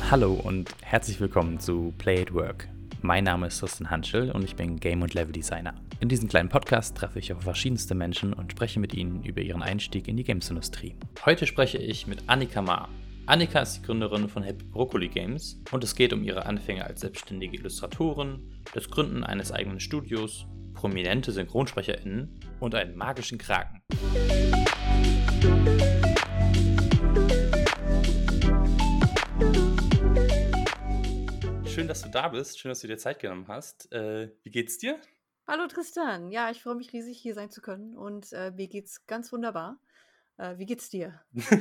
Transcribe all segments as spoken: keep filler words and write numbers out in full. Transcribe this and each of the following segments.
Hallo und herzlich willkommen zu Play at Work. Mein Name ist Tristan Hanschel und ich bin Game- und Level-Designer. In diesem kleinen Podcast treffe ich auf verschiedenste Menschen und spreche mit ihnen über ihren Einstieg in die Games-Industrie. Heute spreche ich mit Annika Ma. Annika ist die Gründerin von Happy Broccoli Games und es geht um ihre Anfänge als selbstständige Illustratorin, das Gründen eines eigenen Studios, prominente SynchronsprecherInnen und einen magischen Kraken. Schön, dass du da bist. Schön, dass du dir Zeit genommen hast. Äh, wie geht's dir? Hallo Tristan, ja, ich freue mich riesig, hier sein zu können und äh, mir geht's ganz wunderbar. Äh, wie geht's dir?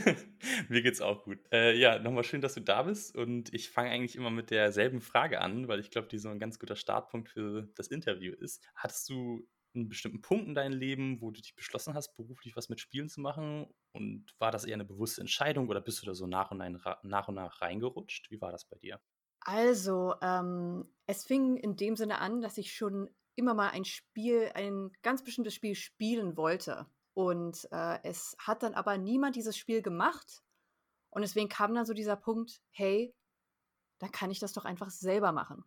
Mir geht's auch gut. Äh, ja, nochmal schön, dass du da bist und ich fange eigentlich immer mit derselben Frage an, weil ich glaube, die so ein ganz guter Startpunkt für das Interview ist. Hattest du einen bestimmten Punkt in deinem Leben, wo du dich beschlossen hast, beruflich was mit Spielen zu machen? Und war das eher eine bewusste Entscheidung oder bist du da so nach und nach, nach, und nach reingerutscht? Wie war das bei dir? Also, ähm, es fing in dem Sinne an, dass ich schon immer mal ein Spiel, ein ganz bestimmtes Spiel spielen wollte. Und äh, es hat dann aber niemand dieses Spiel gemacht. Und deswegen kam dann so dieser Punkt, hey, dann kann ich das doch einfach selber machen.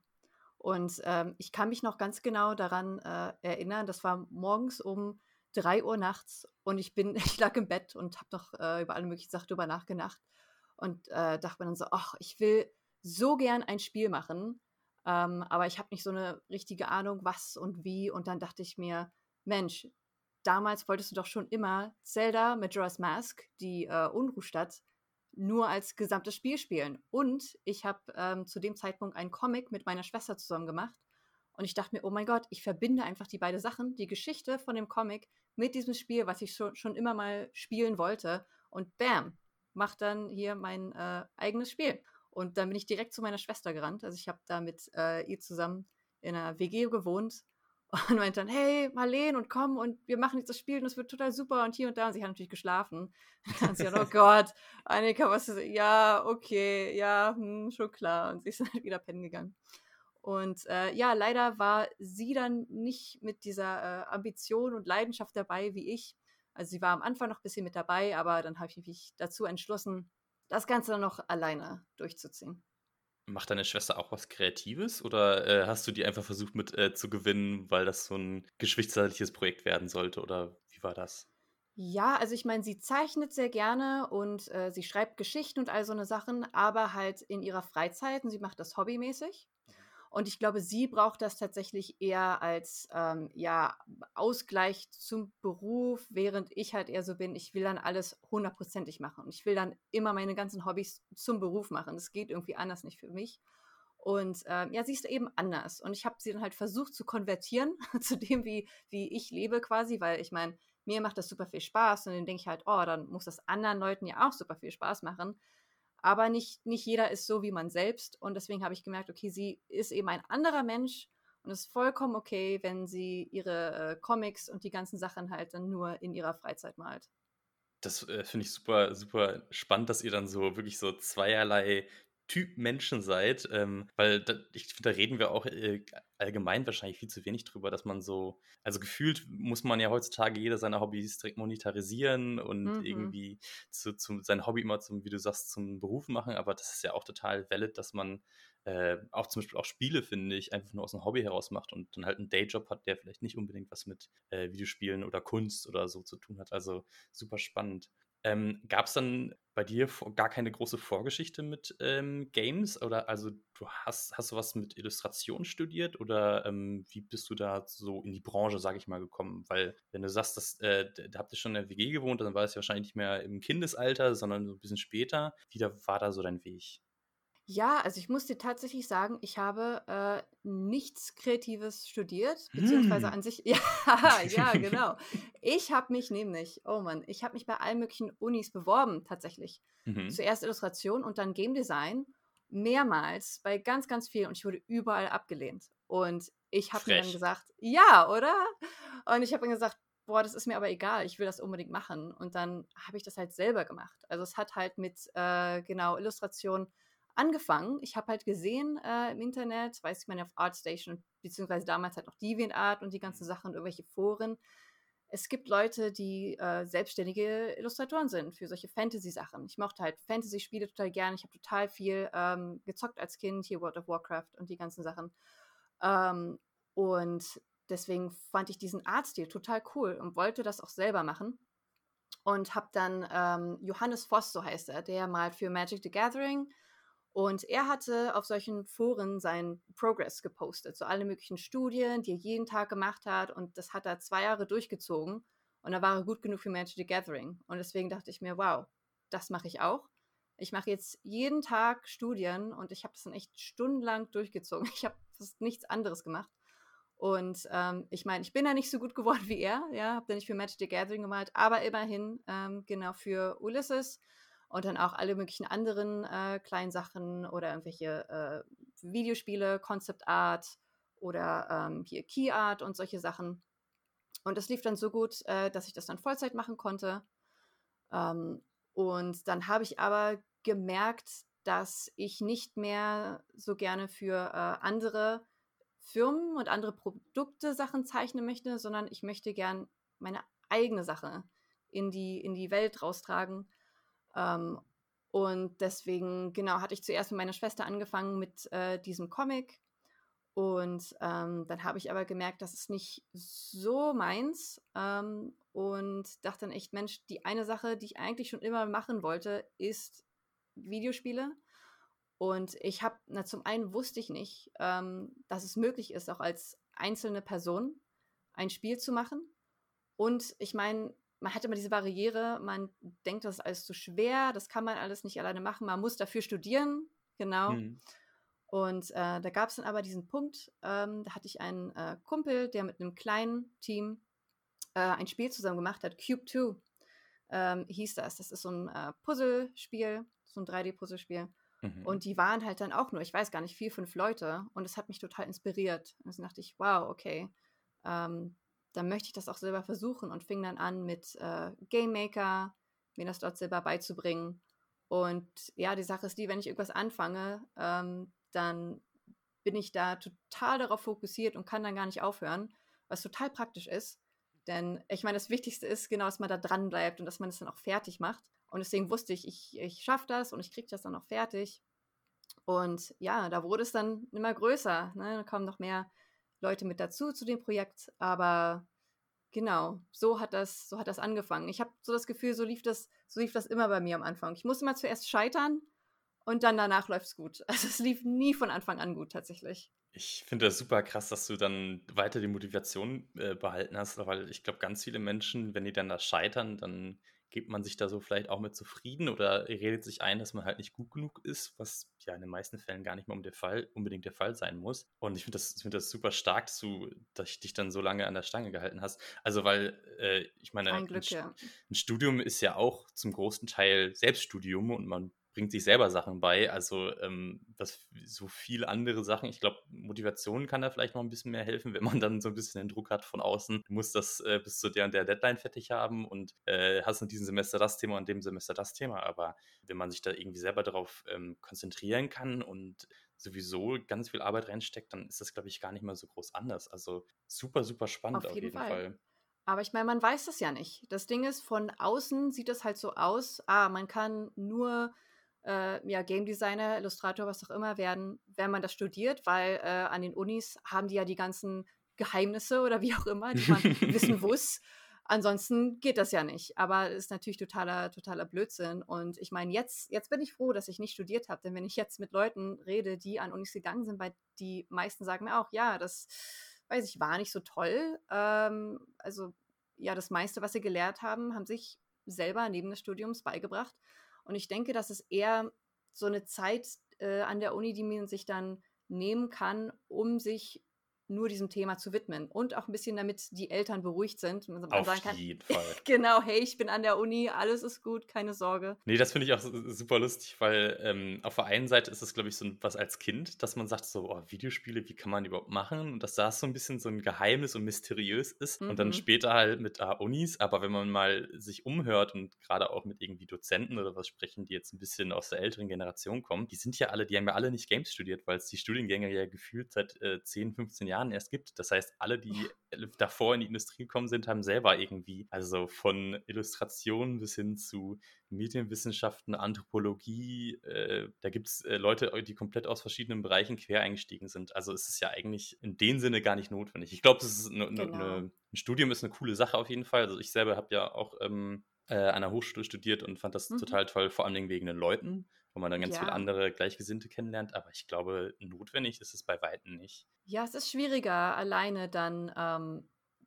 Und ähm, ich kann mich noch ganz genau daran äh, erinnern, das war morgens um drei Uhr nachts und ich bin, ich lag im Bett und habe noch äh, über alle möglichen Sachen drüber nachgedacht und äh, dachte mir dann so, ach, ich will so gern ein Spiel machen, ähm, aber ich habe nicht so eine richtige Ahnung, was und wie. Und dann dachte ich mir, Mensch, damals wolltest du doch schon immer Zelda Majora's Mask, die äh, Unruhstadt, nur als gesamtes Spiel spielen. Und ich habe ähm, zu dem Zeitpunkt einen Comic mit meiner Schwester zusammen gemacht. Und ich dachte mir, oh mein Gott, ich verbinde einfach die beiden Sachen, die Geschichte von dem Comic mit diesem Spiel, was ich schon, schon immer mal spielen wollte. Und bam, mach dann hier mein äh, eigenes Spiel. Und dann bin ich direkt zu meiner Schwester gerannt. Also ich habe da mit äh, ihr zusammen in einer W G gewohnt und meinte dann, hey, Marleen, und komm, und wir machen jetzt das Spiel und es wird total super und hier und da. Und sie hat natürlich geschlafen. Und dann sie hat, oh Gott, Annika, was ist, ja, okay, ja, hm, schon klar. Und sie ist dann halt wieder pennen gegangen. Und äh, ja, leider war sie dann nicht mit dieser äh, Ambition und Leidenschaft dabei wie ich. Also sie war am Anfang noch ein bisschen mit dabei, aber dann habe ich mich dazu entschlossen, das Ganze dann noch alleine durchzuziehen. Macht deine Schwester auch was Kreatives oder äh, hast du die einfach versucht mit äh, zu gewinnen, weil das so ein geschwindszeitliches Projekt werden sollte oder wie war das? Ja, also ich meine, sie zeichnet sehr gerne und äh, sie schreibt Geschichten und all so eine Sachen, aber halt in ihrer Freizeit und sie macht das hobbymäßig. Und ich glaube, sie braucht das tatsächlich eher als ähm, ja, Ausgleich zum Beruf, während ich halt eher so bin, ich will dann alles hundertprozentig machen. Und ich will dann immer meine ganzen Hobbys zum Beruf machen. Das geht irgendwie anders nicht für mich. Und ähm, ja, sie ist eben anders. Und ich habe sie dann halt versucht zu konvertieren zu dem, wie, wie ich lebe quasi, weil ich meine, mir macht das super viel Spaß und dann denke ich halt, oh, dann muss das anderen Leuten ja auch super viel Spaß machen. Aber nicht, nicht jeder ist so wie man selbst. Und deswegen habe ich gemerkt, okay, sie ist eben ein anderer Mensch und es ist vollkommen okay, wenn sie ihre äh, Comics und die ganzen Sachen halt dann nur in ihrer Freizeit malt. Das, äh, finde ich super super spannend, dass ihr dann so wirklich so zweierlei Typ Menschen seid, ähm, weil da ich finde, da reden wir auch, äh, allgemein wahrscheinlich viel zu wenig drüber, dass man so also gefühlt muss man ja heutzutage jeder seine Hobbys direkt monetarisieren und Mhm. irgendwie zu zu sein Hobby immer zum, wie du sagst, zum Beruf machen, aber das ist ja auch total valid, dass man, äh, auch zum Beispiel auch Spiele, finde ich, einfach nur aus 'nem Hobby heraus macht und dann halt 'n Dayjob hat, der vielleicht nicht unbedingt was mit, äh, Videospielen oder Kunst oder so zu tun hat. Also, super spannend. Ähm, Gab es dann bei dir vor gar keine große Vorgeschichte mit, ähm, Games? Oder also, du hast hast du was mit Illustration studiert oder, ähm, wie bist du da so in die Branche, sage ich mal, gekommen? Weil wenn du sagst, dass, äh, d da habt ihr schon in der W G gewohnt, dann war es ja wahrscheinlich nicht mehr im Kindesalter, sondern so ein bisschen später. Wie da war da so dein Weg? Ja, also ich muss dir tatsächlich sagen, ich habe äh, nichts Kreatives studiert, beziehungsweise Hm. an sich, ja, ja, genau. Ich habe mich nämlich, oh Mann, ich habe mich bei allen möglichen Unis beworben, tatsächlich. Mhm. Zuerst Illustration und dann Game Design, mehrmals, bei ganz, ganz vielen und ich wurde überall abgelehnt. Und ich habe mir dann Frech. gesagt, ja, oder? Und ich habe dann gesagt, boah, das ist mir aber egal, ich will das unbedingt machen. Und dann habe ich das halt selber gemacht. Also es hat halt mit, äh, genau, Illustration angefangen. Ich habe halt gesehen äh, im Internet, weiß ich meine, auf ArtStation, beziehungsweise damals halt noch DeviantArt und die ganzen Sachen, irgendwelche Foren. es gibt Leute, die äh, selbstständige Illustratoren sind für solche Fantasy-Sachen. Ich mochte halt Fantasy-Spiele total gerne. Ich habe total viel ähm, gezockt als Kind, hier World of Warcraft und die ganzen Sachen. Ähm, und deswegen fand ich diesen Artstil total cool und wollte das auch selber machen. Und habe dann ähm, Johannes Voss, so heißt er, der malt für Magic the Gathering. Und er hatte auf solchen Foren seinen Progress gepostet, so alle möglichen Studien, die er jeden Tag gemacht hat. Und das hat er zwei Jahre durchgezogen. Und da war er gut genug für Magic the Gathering. Und deswegen dachte ich mir, wow, das mache ich auch. Ich mache jetzt jeden Tag Studien und ich habe das dann echt stundenlang durchgezogen. Ich habe fast nichts anderes gemacht. Und ähm, ich meine, ich bin ja nicht so gut geworden wie er, ja, habe dann nicht für Magic the Gathering gemalt, aber immerhin ähm, genau für Ulysses und dann auch alle möglichen anderen äh, kleinen Sachen oder irgendwelche äh, Videospiele, Concept Art oder ähm, hier Key Art und solche Sachen. Und das lief dann so gut, äh, dass ich das dann Vollzeit machen konnte. Ähm, und dann habe ich aber gemerkt, dass ich nicht mehr so gerne für äh, andere Firmen und andere Produkte Sachen zeichnen möchte, sondern ich möchte gern meine eigene Sache in die, in die Welt raustragen. Ähm, und deswegen, genau, hatte ich zuerst mit meiner Schwester angefangen mit äh, diesem Comic. Und ähm, dann habe ich aber gemerkt, das ist nicht so meins. Ähm, und dachte dann echt, Mensch, die eine Sache, die ich eigentlich schon immer machen wollte, ist Videospiele. Und ich habe, na, zum einen wusste ich nicht, ähm, dass es möglich ist, auch als einzelne Person ein Spiel zu machen. Und ich meine, man hat immer diese Barriere, man denkt, das ist alles zu schwer, das kann man alles nicht alleine machen, man muss dafür studieren, genau. Mhm. Und äh, da gab es dann aber diesen Punkt, ähm, da hatte ich einen äh, Kumpel, der mit einem kleinen Team äh, ein Spiel zusammen gemacht hat, Cube zwei ähm, hieß das. Das ist so ein äh, Puzzlespiel, so ein drei D-Puzzlespiel. Mhm. Und die waren halt dann auch nur, ich weiß gar nicht, vier, fünf Leute. Und es hat mich total inspiriert. Und dann dachte ich, wow, okay, ähm, dann möchte ich das auch selber versuchen und fing dann an mit äh, Game Maker, mir das dort selber beizubringen. Und ja, die Sache ist die, wenn ich irgendwas anfange, ähm, dann bin ich da total darauf fokussiert und kann dann gar nicht aufhören, was total praktisch ist. Denn ich meine, das Wichtigste ist genau, dass man da dran bleibt und dass man es dann auch fertig macht. Und deswegen wusste ich, ich, ich schaffe das und ich kriege das dann auch fertig. Und ja, da wurde es dann immer größer. Ne? Da kamen noch mehr Leute mit dazu zu dem Projekt. Aber genau, so hat das, so hat das angefangen. Ich habe so das Gefühl, so lief das, so lief das immer bei mir am Anfang. Ich musste immer zuerst scheitern und dann danach läuft es gut. Also es lief nie von Anfang an gut tatsächlich. Ich finde das super krass, dass du dann weiter die Motivation, äh, behalten hast, weil ich glaube, ganz viele Menschen, wenn die dann da scheitern, dann gibt man sich da so vielleicht auch mit zufrieden oder redet sich ein, dass man halt nicht gut genug ist, was ja in den meisten Fällen gar nicht mal um der Fall unbedingt der Fall sein muss. Und ich finde das ich finde das super stark, dass du dass dich dann so lange an der Stange gehalten hast. Also, weil, äh, ich meine, Ein 'n Glück, St ja. 'n Studium ist ja auch zum großen Teil Selbststudium und man bringt sich selber Sachen bei. Also, ähm, was so viele andere Sachen ich glaube, Motivation kann da vielleicht noch ein bisschen mehr helfen, wenn man dann so ein bisschen den Druck hat von außen. Du musst das, äh, bis zu der und der Deadline fertig haben und, äh, hast in diesem Semester das Thema und dem Semester das Thema. Aber wenn man sich da irgendwie selber darauf, ähm, konzentrieren kann und sowieso ganz viel Arbeit reinsteckt, dann ist das, glaube ich, gar nicht mal so groß anders. Also, super, super spannend Auf auf jeden jeden Fall. Fall. Aber ich meine, man weiß das ja nicht. Das Ding ist, von außen sieht es halt so aus, ah, man kann nur äh, ja, Game Designer, Illustrator, was auch immer werden, wenn man das studiert, weil äh, an den Unis haben die ja die ganzen Geheimnisse oder wie auch immer, die man wissen muss. Ansonsten geht das ja nicht. Aber es ist natürlich totaler, totaler Blödsinn. Und ich meine, jetzt, jetzt bin ich froh, dass ich nicht studiert habe. Denn wenn ich jetzt mit Leuten rede, die an Unis gegangen sind, weil die meisten sagen mir auch, ja, das weiß ich, war nicht so toll. Ähm, also ja, das meiste, was sie gelehrt haben, haben sich selber neben des Studiums beigebracht. Und ich denke, das ist eher so eine Zeit äh, an der Uni, die man sich dann nehmen kann, um sich nur diesem Thema zu widmen. Und auch ein bisschen, damit die Eltern beruhigt sind. Man, man Auf sagen kann, jeden Fall. genau, hey, ich bin an der Uni, alles ist gut, keine Sorge. Ne, das finde ich auch su super lustig, weil, ähm, auf der einen Seite ist es, glaube ich, so 'n was als Kind, dass man sagt so: „Oh, Videospiele, wie kann man die überhaupt machen?“ Und dass das so 'n bisschen so 'n Geheimnis und mysteriös ist und dann Mhm. später halt mit, ah, Unis. Aber wenn man mal sich umhört und grade auch mit irgendwie Dozenten oder was sprechen, die jetzt 'n bisschen aus der älteren Generation kommen, die sind ja alle die haben ja alle nicht Games studiert, weil's die Studiengänge ja gefühlt seit, äh, zehn, fünfzehn Jahren Jahren erst gibt. Das heißt, alle, die ja. davor in die Industrie gekommen sind, haben selber irgendwie, also von Illustration bis hin zu Medienwissenschaften, Anthropologie, äh, da gibt es äh, Leute, die komplett aus verschiedenen Bereichen quer eingestiegen sind. Also es ist ja eigentlich in dem Sinne gar nicht notwendig. Ich glaube, ne, ne, Genau. ne, ein Studium ist eine coole Sache auf jeden Fall. Also ich selber habe ja auch ähm, äh, an der Hochschule studiert und fand das Mhm. total toll, vor allem wegen den Leuten, wo man dann ganz Ja. viele andere Gleichgesinnte kennenlernt. Aber ich glaube, notwendig ist es bei Weitem nicht. Ja, es ist schwieriger, alleine dann ähm,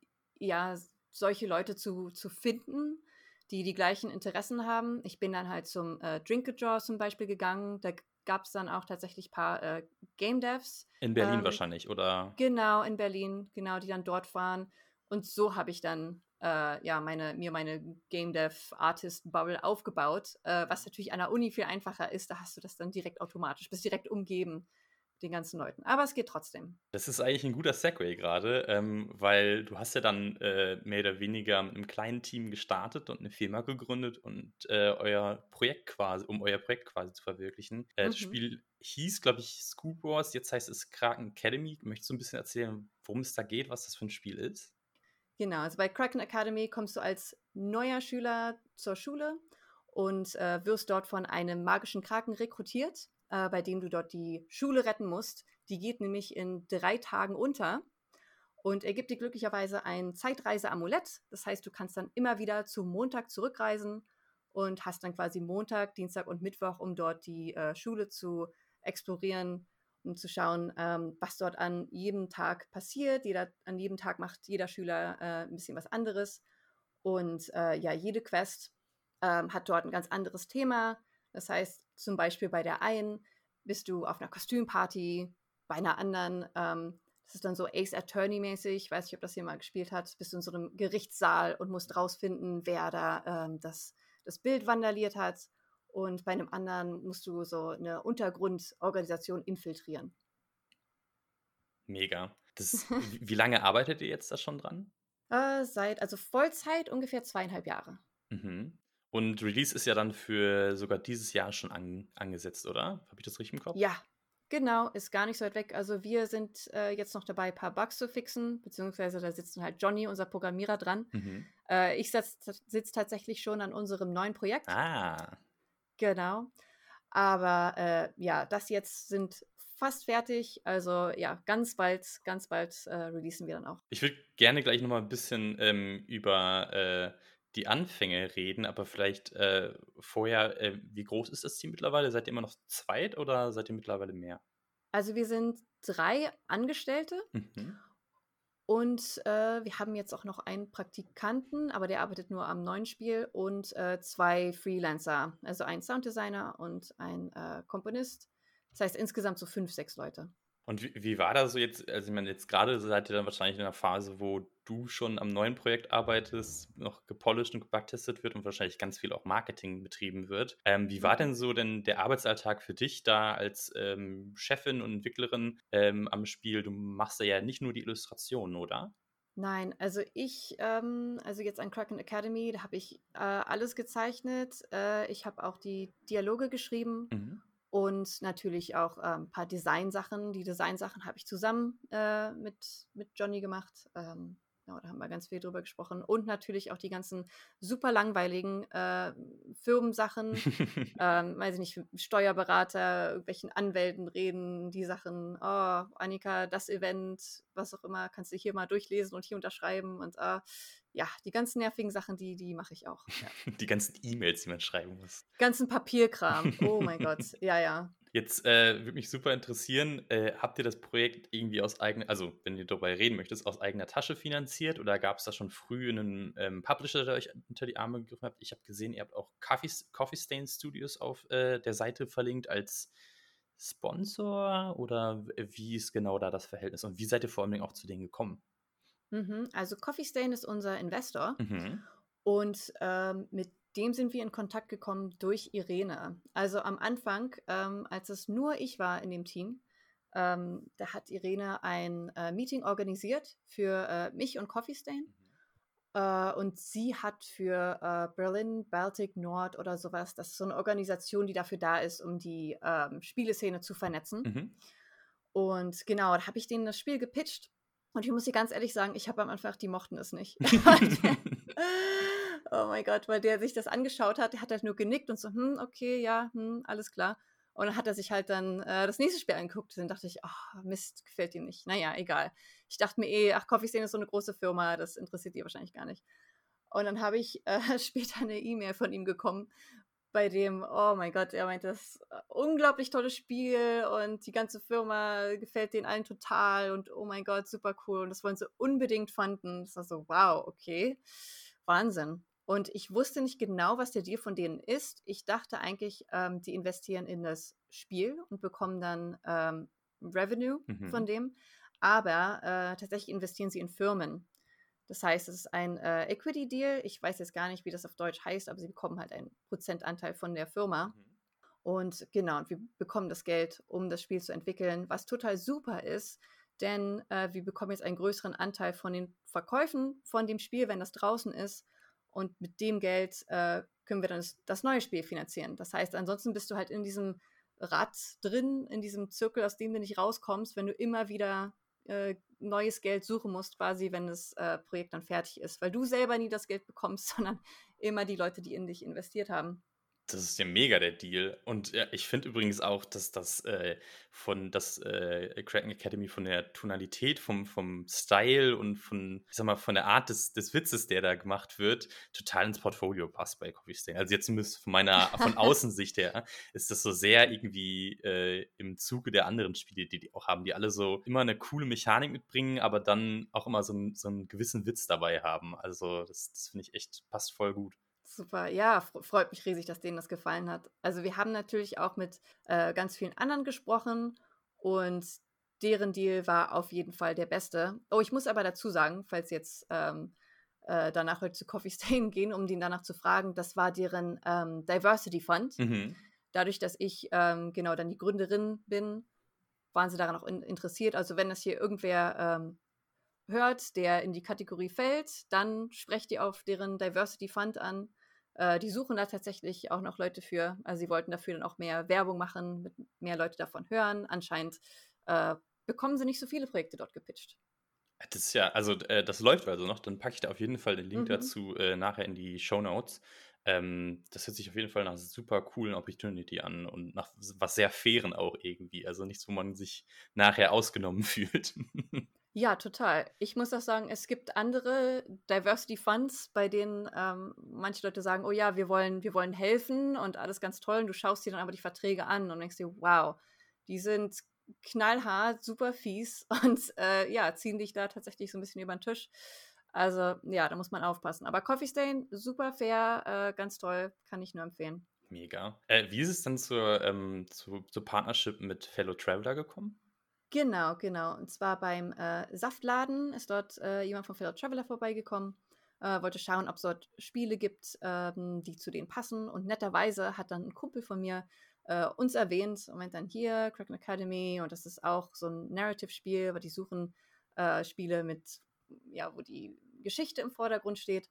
ja, solche Leute zu, zu finden, die die gleichen Interessen haben. Ich bin dann halt zum äh, Drink-a-Draw zum Beispiel gegangen. Da gab es dann auch tatsächlich ein paar äh, Game Devs. In Berlin ähm, wahrscheinlich, oder? Genau, in Berlin, genau, die dann dort waren. Und so habe ich dann äh, ja, meine, mir meine Game Dev Artist Bubble aufgebaut, äh, was natürlich an der Uni viel einfacher ist. Da hast du das dann direkt automatisch, bist direkt umgeben den ganzen Leuten. Aber es geht trotzdem. Das ist eigentlich ein guter Segway gerade, ähm, weil du hast ja dann äh, mehr oder weniger mit einem kleinen Team gestartet und eine Firma gegründet und äh, euer Projekt quasi, um euer Projekt quasi zu verwirklichen. Äh, das Mhm. Spiel hieß, glaube ich, Scoop Wars, jetzt heißt es Kraken Academy. Möchtest du ein bisschen erzählen, worum es da geht, was das für ein Spiel ist? Genau, also bei Kraken Academy kommst du als neuer Schüler zur Schule und äh, wirst dort von einem magischen Kraken rekrutiert, äh, bei dem du dort die Schule retten musst. Die geht nämlich in drei Tagen unter und er gibt dir glücklicherweise ein Zeitreise-Amulett. Das heißt, du kannst dann immer wieder zum Montag zurückreisen und hast dann quasi Montag, Dienstag und Mittwoch, um dort die äh, Schule zu explorieren, um zu schauen, ähm, was dort an jedem Tag passiert. Jeder, an jedem Tag macht jeder Schüler äh, ein bisschen was anderes. Und äh, ja, jede Quest ähm, hat dort ein ganz anderes Thema. Das heißt, zum Beispiel bei der einen bist du auf einer Kostümparty, bei einer anderen, ähm, das ist dann so Ace Attorney-mäßig, ich weiß nicht, ob das hier mal gespielt hat, bist du in so einem Gerichtssaal und musst rausfinden, wer da ähm, das, das Bild vandaliert hat. Und bei einem anderen musst du so eine Untergrundorganisation infiltrieren. Mega. Das, wie, wie lange arbeitet ihr jetzt da schon dran? Äh, seit, also Vollzeit ungefähr zweieinhalb Jahre. Mhm. Und Release ist ja dann für sogar dieses Jahr schon an, angesetzt, oder? Habe ich das richtig im Kopf? Ja, genau, ist gar nicht so weit weg. Also wir sind äh, jetzt noch dabei, ein paar Bugs zu fixen, beziehungsweise da sitzt halt Johnny, unser Programmierer, dran. Mhm. Äh, ich sitze tatsächlich schon an unserem neuen Projekt. Ah. Genau. Aber äh, ja, das jetzt sind fast fertig. Also ja, ganz bald, ganz bald äh, releasen wir dann auch. Ich würde gerne gleich nochmal ein bisschen ähm, über äh, die Anfänge reden, aber vielleicht äh, vorher, äh, wie groß ist das Team mittlerweile? Seid ihr immer noch zweit oder seid ihr mittlerweile mehr? Also wir sind drei Angestellte. Mhm. Und äh, wir haben jetzt auch noch einen Praktikanten, aber der arbeitet nur am neuen Spiel und äh, zwei Freelancer, also ein Sounddesigner und ein äh, Komponist. Das heißt insgesamt so fünf, sechs Leute. Und wie, wie war das so jetzt? Also, ich meine, jetzt gerade seid ihr dann wahrscheinlich in einer Phase, wo du schon am neuen Projekt arbeitest, noch gepolished und gebugtestet wird und wahrscheinlich ganz viel auch Marketing betrieben wird. Ähm, wie war Mhm. denn so denn der Arbeitsalltag für dich da als ähm, Chefin und Entwicklerin ähm, am Spiel? Du machst ja nicht nur die Illustrationen, oder? Nein, also ich, ähm, also jetzt an Kraken Academy, da habe ich äh, alles gezeichnet. Äh, ich habe auch die Dialoge geschrieben Mhm. und natürlich auch äh, ein paar Designsachen. Die Designsachen habe ich zusammen äh, mit, mit Johnny gemacht. Ähm, ja, da haben wir ganz viel drüber gesprochen. Und natürlich auch die ganzen super langweiligen äh, Firmensachen. ähm, weiß ich nicht, Steuerberater, irgendwelchen Anwälten reden, die Sachen, oh, Annika, das Event, was auch immer, kannst du hier mal durchlesen und hier unterschreiben und äh, ja, die ganzen nervigen Sachen, die, die mache ich auch. Ja. Die ganzen E-Mails, die man schreiben muss. Ganzen Papierkram, oh mein Gott, ja, ja. Jetzt äh, würde mich super interessieren, äh, habt ihr das Projekt irgendwie aus eigener, also wenn ihr darüber reden möchtest, aus eigener Tasche finanziert oder gab es da schon früh einen ähm, Publisher, der euch unter die Arme gegriffen hat? Ich habe gesehen, ihr habt auch Coffee, Coffee Stain Studios auf äh, der Seite verlinkt als Sponsor oder w- wie ist genau da das Verhältnis und wie seid ihr vor allem auch zu denen gekommen? Mhm. Also Coffee Stain ist unser Investor Mhm. und ähm, mit dem sind wir in Kontakt gekommen durch Irene. Also am Anfang, ähm, als es nur ich war in dem Team, ähm, da hat Irene ein äh, Meeting organisiert für äh, mich und Coffee Stain. Äh, und sie hat für äh, Berlin Baltic Nord oder sowas, das ist so eine Organisation, die dafür da ist, um die ähm, Spieleszene zu vernetzen. Mhm. Und genau, da habe ich denen das Spiel gepitcht Und ich muss dir ganz ehrlich sagen, ich habe am Anfang die mochten es nicht. Oh mein Gott, weil der sich das angeschaut hat, der hat halt nur genickt und so: „Hm, okay, ja, hm, alles klar.“ Und dann hat er sich halt dann, äh, das nächste Spiel angeguckt. Dann dachte ich: „Ah, Mist, gefällt ihm nicht. Na ja, egal.“ Ich dachte mir eh: „Ach, Coffee Stain ist so eine große Firma, das interessiert die wahrscheinlich gar nicht.“ Und dann habe ich, äh, später eine E-Mail von ihm bekommen, bei dem, oh mein Gott, er meinte, das ist ein unglaublich tolles Spiel und die ganze Firma gefällt denen allen total und oh mein Gott, super cool und das wollen sie unbedingt fanden. Das war so, wow, okay, Wahnsinn. Und ich wusste nicht genau, was der Deal von denen ist. Ich dachte eigentlich, ähm, die investieren in das Spiel und bekommen dann ähm, Revenue von Mhm. dem. Aber äh, tatsächlich investieren sie in Firmen. Das heißt, es ist ein äh, Equity-Deal. Ich weiß jetzt gar nicht, wie das auf Deutsch heißt, aber sie bekommen halt einen Prozentanteil von der Firma. Mhm. Und genau, und wir bekommen das Geld, um das Spiel zu entwickeln, was total super ist, denn äh, wir bekommen jetzt einen größeren Anteil von den Verkäufen von dem Spiel, wenn das draußen ist. Und mit dem Geld äh, können wir dann das, das neue Spiel finanzieren. Das heißt, ansonsten bist du halt in diesem Rad drin, in diesem Zirkel, aus dem du nicht rauskommst, wenn du immer wieder äh, neues Geld suchen musst, quasi, wenn das äh, Projekt dann fertig ist. Weil du selber nie das Geld bekommst, sondern immer die Leute, die in dich investiert haben. Das ist ja mega der Deal. Und ja, ich finde übrigens auch, dass das äh, von das äh, Kraken Academy von der Tonalität, vom, vom Style und von, ich sag mal, von der Art des, des Witzes, der da gemacht wird, total ins Portfolio passt bei Coffee Stain. Also jetzt zumindest von meiner, von Außensicht her, ist das so sehr irgendwie äh, im Zuge der anderen Spiele, die die auch haben, die alle so immer eine coole Mechanik mitbringen, aber dann auch immer so, einen- so einen gewissen Witz dabei haben. Also das, das finde ich echt, passt voll gut. Super, ja, fr freut mich riesig, dass denen das gefallen hat. Also, wir haben natürlich auch mit, äh, ganz vielen anderen gesprochen und deren Deal war auf jeden Fall der beste. Oh, ich muss aber dazu sagen, falls jetzt, ähm, äh, danach Leute zu Coffee Stain gehen, um den danach zu fragen, das war deren, ähm, Diversity Fund. Mhm. Dadurch, dass ich, ähm, genau, dann die Gründerin bin, waren sie daran auch in interessiert. Also, wenn das hier irgendwer, ähm, hört, der in die Kategorie fällt, dann sprecht ihr auf deren Diversity Fund an. Äh, die suchen da tatsächlich auch noch Leute für. Also sie wollten dafür dann auch mehr Werbung machen, mit mehr Leute davon hören. Anscheinend äh, bekommen sie nicht so viele Projekte dort gepitcht. Das ist ja, also äh, das läuft also noch. Dann packe ich da auf jeden Fall den Link Mhm. dazu äh, nachher in die Show Notes. Ähm, das hört sich auf jeden Fall nach einer super coolen Opportunity an und nach was sehr Fairen auch irgendwie. Also nichts, wo man sich nachher ausgenommen fühlt. Ja, total. Ich muss auch sagen, es gibt andere Diversity Funds, bei denen ähm, manche Leute sagen, oh ja, wir wollen, wir wollen helfen und alles ganz toll. Und du schaust dir dann aber die Verträge an und denkst dir, wow, die sind knallhart, super fies und äh, ja, ziehen dich da tatsächlich so ein bisschen über den Tisch. Also ja, da muss man aufpassen. Aber Coffee Stain, super fair, äh, ganz toll, kann ich nur empfehlen. Mega. Äh, wie ist es dann zur, ähm, zu, zur Partnership mit Fellow Traveler gekommen? Genau, genau. Und zwar beim äh, Saftladen ist dort äh, jemand von Fellow Traveler vorbeigekommen, äh, wollte schauen, ob es dort Spiele gibt, ähm, die zu denen passen. Und netterweise hat dann ein Kumpel von mir äh, uns erwähnt und meint dann hier, Kraken Academy, und das ist auch so ein Narrative-Spiel, weil die suchen äh, Spiele mit, ja, wo die Geschichte im Vordergrund steht.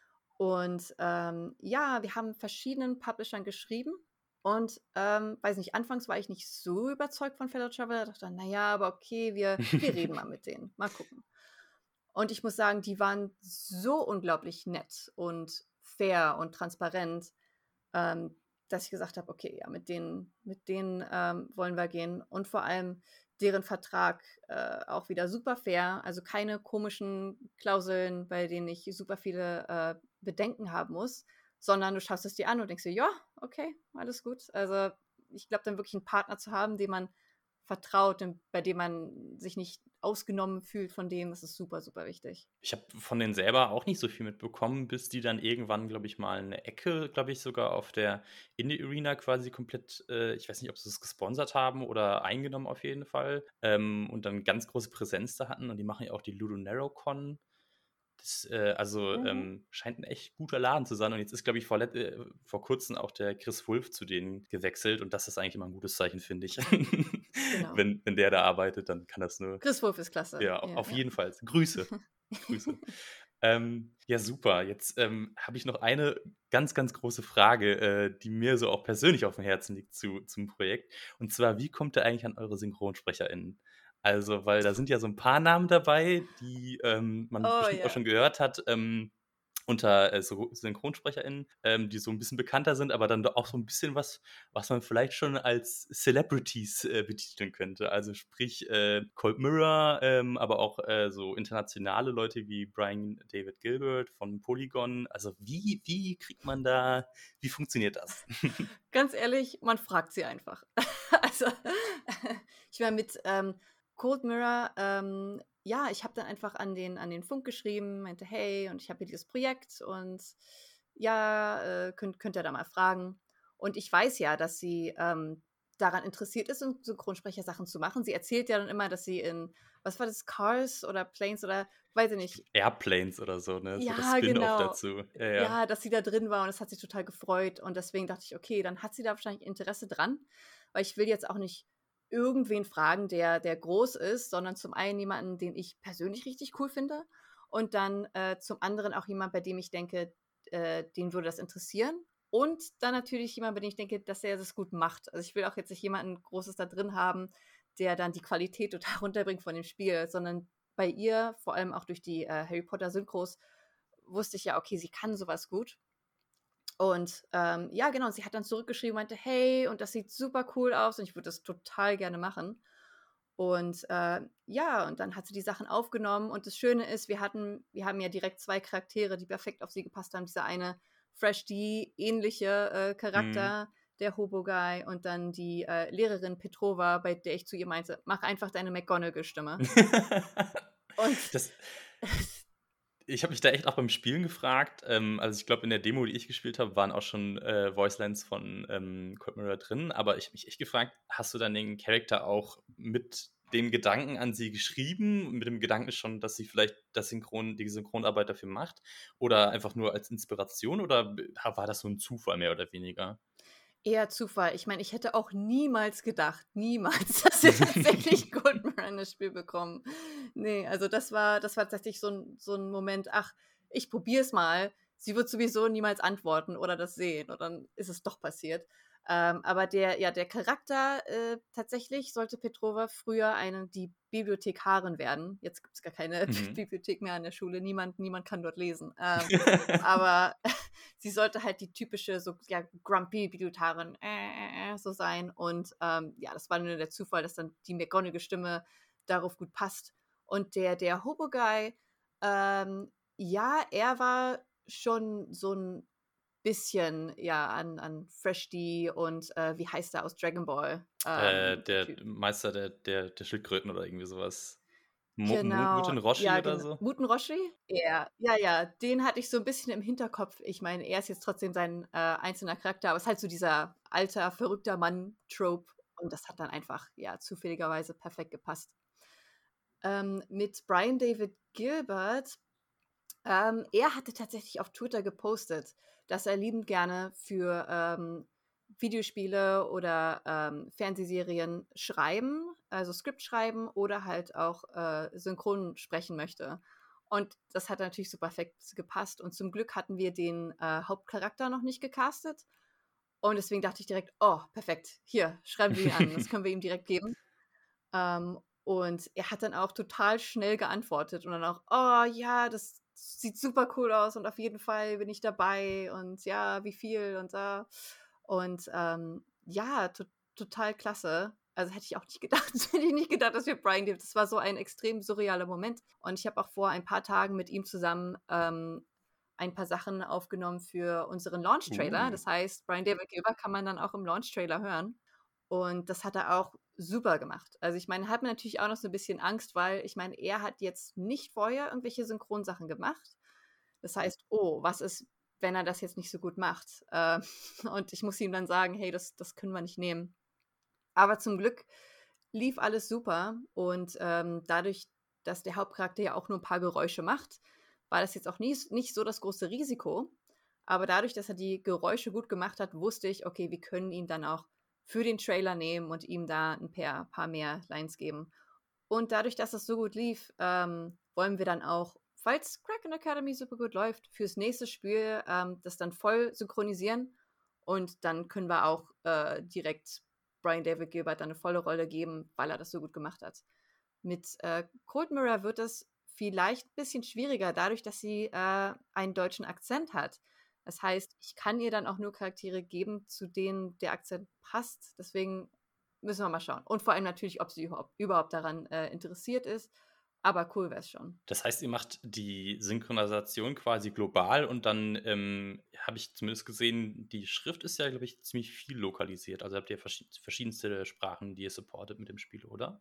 Und ähm, ja, wir haben verschiedenen Publishern geschrieben. Und ähm, weiß nicht, anfangs war ich nicht so überzeugt von Fellow Traveler. Dachte dann, naja, aber okay, wir, wir reden mal mit denen. Mal gucken. Und ich muss sagen, die waren so unglaublich nett und fair und transparent, ähm, dass ich gesagt habe, okay, ja, mit denen, mit denen ähm, wollen wir gehen. Und vor allem deren Vertrag äh, auch wieder super fair, also keine komischen Klauseln, bei denen ich super viele äh, Bedenken haben muss, sondern du schaust es dir an und denkst dir, ja, okay, alles gut. Also ich glaube, dann wirklich einen Partner zu haben, dem man vertraut und bei dem man sich nicht ausgenommen fühlt von dem, das ist super, super wichtig. Ich habe von denen selber auch nicht so viel mitbekommen, bis die dann irgendwann, glaube ich, mal eine Ecke, glaube ich, sogar auf der Indie Arena quasi komplett, äh, ich weiß nicht, ob sie es gesponsert haben oder eingenommen auf jeden Fall, ähm, und dann ganz große Präsenz da hatten und die machen ja auch die Ludonarrowcon. Das, äh, also Mhm. ähm, scheint ein echt guter Laden zu sein. Und jetzt ist, glaube ich, vor, let- äh, vor kurzem auch der Chris Wolf zu denen gewechselt. Und das ist eigentlich immer ein gutes Zeichen, finde ich. Genau. wenn, wenn der da arbeitet, dann kann das nur, Chris Wolf ist klasse. ja, Ja, auf ja. jeden Fall. Grüße. Grüße. Ähm, ja, super. Jetzt ähm, habe ich noch eine ganz, ganz große Frage, äh, die mir so auch persönlich auf dem Herzen liegt zu, zum Projekt. Und zwar, wie kommt ihr eigentlich an eure SynchronsprecherInnen? Also, weil da sind ja so ein paar Namen dabei, die, ähm, man Oh bestimmt auch ja. schon gehört hat, ähm, unter, äh, so SynchronsprecherInnen, ähm, die so ein bisschen bekannter sind, aber dann doch auch so ein bisschen was, was man vielleicht schon als Celebrities, äh, betiteln könnte. Also, sprich, äh, Cold Mirror, ähm, aber auch, äh, so internationale Leute wie Brian David Gilbert von Polygon. Also, wie wie kriegt man da wie funktioniert das? Ganz ehrlich, man fragt sie einfach. Also, ich meine, mit, ähm, Cold Mirror, ähm, ja, ich habe dann einfach an den an den Funk geschrieben, meinte: „Hey, und ich habe hier dieses Projekt und ja, äh, könnt könnt ihr da mal fragen?“ Und ich weiß ja, dass sie, ähm, daran interessiert ist, Syn Synchronsprechersachen zu machen. Sie erzählt ja dann immer, dass sie in was war das, Cars oder Planes oder weiß ich nicht. Airplanes oder so, ne? So das Ja, Spin-off genau. dazu. Ja, ja. Ja, dass sie da drin war und das hat sie total gefreut und deswegen dachte ich: „Okay, dann hat sie da wahrscheinlich Interesse dran“, weil ich will jetzt auch nicht irgendwen fragen, der der groß ist, sondern zum einen jemanden, den ich persönlich richtig cool finde und dann, äh, zum anderen auch jemand, bei dem ich denke, äh, den würde das interessieren und dann natürlich jemand, bei dem ich denke, dass er das gut macht. Also, ich will auch jetzt nicht jemanden Großes da drin haben, der dann die Qualität total runterbringt von dem Spiel, sondern bei ihr, vor allem auch durch die, äh, Harry Potter Synchros, wusste ich ja, okay, sie kann sowas gut. Und, ähm, ja, genau, sie hat dann zurückgeschrieben, meinte: „Hey, und das sieht super cool aus und ich würde das total gerne machen.“ Und, äh, ja, und dann hat sie die Sachen aufgenommen und das Schöne ist, wir hatten wir haben ja direkt zwei Charaktere, die perfekt auf sie gepasst haben. Dieser eine Fresh D ähnliche, äh, Mhm. Charakter, der Hobo-Guy und dann die, äh, Lehrerin Petrova, bei der ich zu ihr meinte: „Mach einfach deine McGonagall-Stimme.“ Und Das Ich habe mich da echt auch beim Spielen gefragt, ähm, also, ich glaube, in der Demo, die ich gespielt habe, waren auch schon, äh, Voicelines von, ähm, Cold Mirror drin, aber ich habe mich echt gefragt, hast du dann den Charakter auch mit dem Gedanken an sie geschrieben, mit dem Gedanken schon, dass sie vielleicht das Synchron die Synchronarbeit dafür macht oder einfach nur als Inspiration oder b war das so 'n Zufall mehr oder weniger? Eher Zufall. Ich meine, ich hätte auch niemals gedacht, niemals, dass wir tatsächlich Goldmember in das Spiel bekommen. Ne, also das war das war tatsächlich so 'n so 'n Moment: „Ach, ich probiere es mal. Sie wird sowieso niemals antworten oder das sehen.“ Und dann ist es doch passiert. Ähm, aber der ja, der Charakter, äh tatsächlich sollte Petrova früher eine die Bibliothekarin werden. Jetzt gibt's gar keine Mhm. Bibliothek mehr an der Schule. Niemand niemand kann dort lesen. Ähm, aber sie sollte halt die typische so, ja, grumpy Bibliothekarin, äh, äh, äh, so sein. Und ähm, ja, das war nur der Zufall, dass dann die McGonagall-Stimme darauf gut passt. Und der, der Hobo-Guy, ähm, ja, er war schon so ein bisschen, ja, an, an Fresh D und äh, wie heißt der aus Dragon Ball? Äh, Ähm, der der Typ. Meister der der der Schildkröten oder irgendwie sowas. Mu Mu Genau, Muten Roshi ja, oder genau. so? Muten Roshi? Ja, ja, ja, den hatte ich so 'n bisschen im Hinterkopf. Ich meine, er ist jetzt trotzdem sein, äh, einzelner Charakter, aber ist halt so dieser alter, verrückter Mann-Trope und das hat dann einfach, ja, zufälligerweise perfekt gepasst. Ähm, mit Brian David Gilbert, ähm, er hatte tatsächlich auf Twitter gepostet, dass er liebend gerne für, ähm, Videospiele oder, ähm, Fernsehserien schreiben, also Skript schreiben oder halt auch, äh, synchron sprechen möchte. Und das hat natürlich super perfekt gepasst und zum Glück hatten wir den, äh, Hauptcharakter noch nicht gecastet und deswegen dachte ich direkt: „Oh, perfekt, hier, schreiben wir ihn an, das können wir ihm direkt geben.“ Ähm, und er hat dann auch total schnell geantwortet und dann auch: „Oh ja, das sieht super cool aus und auf jeden Fall bin ich dabei und ja, wie viel und da.“ Und, ähm, ja, to total klasse. Also, hätte ich auch nicht gedacht hätte ich nicht gedacht, dass wir Brian David das war so ein extrem surrealer Moment. Und ich habe auch vor ein paar Tagen mit ihm zusammen, ähm, ein paar Sachen aufgenommen für unseren Launch-Trailer. Uh. Das heißt, Brian David Gilbert kann man dann auch im Launch-Trailer hören. Und das hat er auch super gemacht. Also, ich meine, hat mir natürlich auch noch so 'n bisschen Angst, weil ich meine, er hat jetzt nicht vorher irgendwelche Synchronsachen gemacht. Das heißt: „Oh, was ist, wenn er das jetzt nicht so gut macht?“ Äh, und ich muss ihm dann sagen: „Hey, das das können wir nicht nehmen.“ Aber zum Glück lief alles super und, ähm, dadurch, dass der Hauptcharakter ja auch nur 'n paar Geräusche macht, war das jetzt auch nie nicht so das große Risiko. Aber dadurch, dass er die Geräusche gut gemacht hat, wusste ich: „Okay, wir können ihn dann auch für den Trailer nehmen und ihm da 'n pair paar mehr Lines geben.“ Und dadurch, dass das so gut lief, ähm, wollen wir dann auch, falls Kraken Academy super gut läuft, fürs nächste Spiel, ähm, das dann voll synchronisieren und dann können wir auch, äh, direkt Brian David Gilbert dann 'ne volle Rolle geben, weil er das so gut gemacht hat. Mit äh, Cold Mirror wird es vielleicht ein bisschen schwieriger, dadurch, dass sie äh, einen deutschen Akzent hat. Das heißt, ich kann ihr dann auch nur Charaktere geben, zu denen der Akzent passt. Deswegen müssen wir mal schauen. Und vor allem natürlich, ob sie überhaupt, überhaupt daran äh, interessiert ist. Aber cool wäre es schon. Das heißt, ihr macht die Synchronisation quasi global und dann ähm, habe ich zumindest gesehen, die Schrift ist ja, glaube ich, ziemlich viel lokalisiert. Also habt ihr verschi- verschiedenste Sprachen, die ihr supportet mit dem Spiel, oder?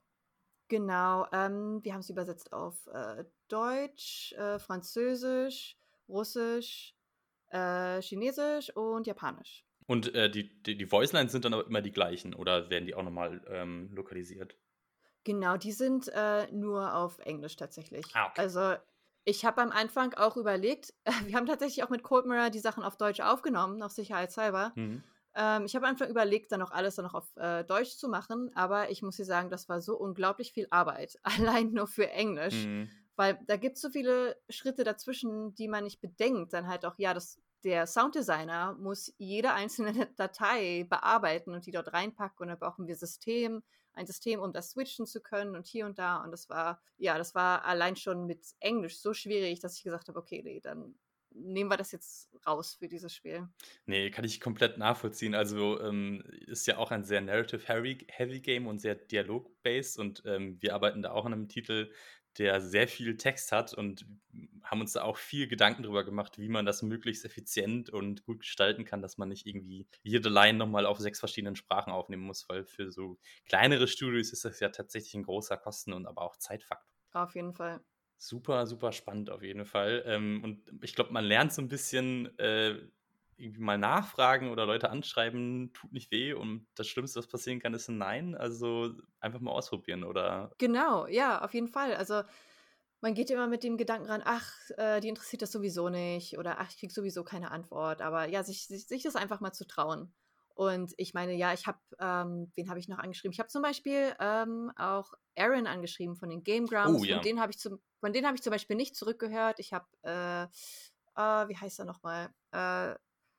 Genau, ähm, wir haben es übersetzt auf äh, Deutsch, äh, Französisch, Russisch, äh, Chinesisch und Japanisch. Und äh, die, die, die Voicelines sind dann aber immer die gleichen oder werden die auch nochmal ähm, lokalisiert? Genau, die sind äh, nur auf Englisch tatsächlich. Ah, okay. Also ich habe am Anfang auch überlegt, wir haben tatsächlich auch mit Cold Mirror die Sachen auf Deutsch aufgenommen, noch sicherheitshalber. Mhm. Ähm, ich habe am Anfang überlegt, dann auch alles dann noch auf äh, Deutsch zu machen, aber ich muss dir sagen, das war so unglaublich viel Arbeit, allein nur für Englisch, Mhm. weil da gibt es so viele Schritte dazwischen, die man nicht bedenkt. Dann halt auch, ja, das, der Sounddesigner muss jede einzelne Datei bearbeiten und die dort reinpacken und dann brauchen wir System, ein System, um das switchen zu können und hier und da und das war, ja, das war allein schon mit Englisch so schwierig, dass ich gesagt habe, okay, nee, dann nehmen wir das jetzt raus für dieses Spiel. Nee, kann ich komplett nachvollziehen. Also ähm, ist ja auch ein sehr narrative-heavy Game und sehr dialog-based und ähm, wir arbeiten da auch an einem Titel, der sehr viel Text hat und haben uns da auch viel Gedanken drüber gemacht, wie man das möglichst effizient und gut gestalten kann, dass man nicht irgendwie jede Line nochmal auf sechs verschiedenen Sprachen aufnehmen muss, weil für so kleinere Studios ist das ja tatsächlich ein großer Kosten- und aber auch Zeitfaktor. Auf jeden Fall. Super, super spannend auf jeden Fall. Ähm, und ich glaube, man lernt so ein bisschen, äh, irgendwie mal nachfragen oder Leute anschreiben, tut nicht weh und das Schlimmste, was passieren kann, ist ein Nein. Also einfach mal ausprobieren, oder? Genau, ja, auf jeden Fall. Also man geht immer mit dem Gedanken ran, ach, äh, die interessiert das sowieso nicht oder ach, ich krieg sowieso keine Antwort. Aber ja, sich, sich, sich das einfach mal zu trauen. Und ich meine, ja, ich habe, ähm, wen habe ich noch angeschrieben? Ich habe zum Beispiel ähm, auch Aaron angeschrieben von den Game Oh Grumps. Von ja. denen habe ich zum, von denen habe ich zum Beispiel nicht zurückgehört. Ich habe, äh, äh, wie heißt er nochmal? Äh,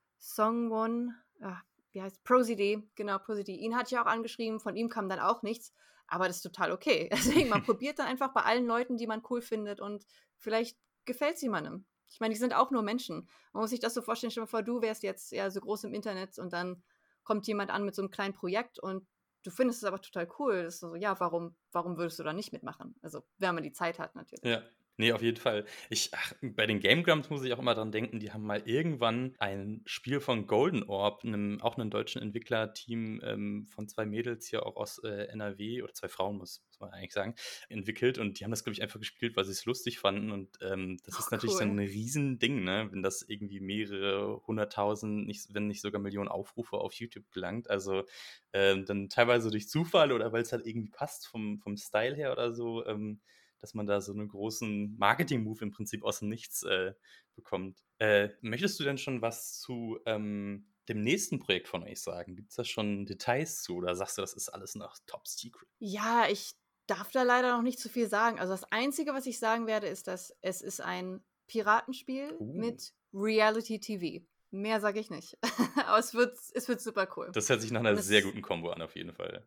Songwon, ah, wie heißt Prosody, genau, Prosody. Ihn hatte ich auch angeschrieben, von ihm kam dann auch nichts, aber das ist total okay. Deswegen, man probiert dann einfach bei allen Leuten, die man cool findet und vielleicht gefällt es jemandem. Ich meine, die sind auch nur Menschen. Man muss sich das so vorstellen, stell dir mal vor, du wärst jetzt ja so groß im Internet und dann kommt jemand an mit so einem kleinen Projekt und du findest es aber total cool. Das ist so, ja, warum, warum würdest du da nicht mitmachen? Also, wenn man die Zeit hat, natürlich. Ja. Ne, auf jeden Fall. Ich ach, bei den Game Grumps muss ich auch immer dran denken, die haben mal irgendwann ein Spiel von Golden Orb, 'nem auch 'nem deutschen Entwicklerteam, ähm, von zwei Mädels hier auch aus, äh, N R W oder zwei Frauen, muss muss man eigentlich sagen, entwickelt und die haben das, glaube ich, einfach gespielt, weil sie es lustig fanden und, ähm, das Oh, ist natürlich dann cool. 'n Riesending, ne, wenn das irgendwie mehrere hunderttausend, nicht wenn nicht sogar Millionen Aufrufe auf YouTube gelangt. Also, ähm, dann teilweise durch Zufall oder weil's halt irgendwie passt vom vom Style her oder so, ähm, dass man da so 'nen großen Marketing-Move im Prinzip aus dem Nichts, äh, bekommt. Äh, möchtest du denn schon was zu, ähm, dem nächsten Projekt von euch sagen? Gibt's da schon Details zu oder sagst du, das ist alles noch top secret? Ja, ich darf da leider noch nicht zu viel sagen. Also das Einzige, was ich sagen werde, ist, dass es ist ein Piratenspiel Uh, mit Reality T V. Mehr sage ich nicht. Aber es wird, es wird super cool. das hört sich nach 'ner Und sehr es, guten Kombo an auf jeden Fall.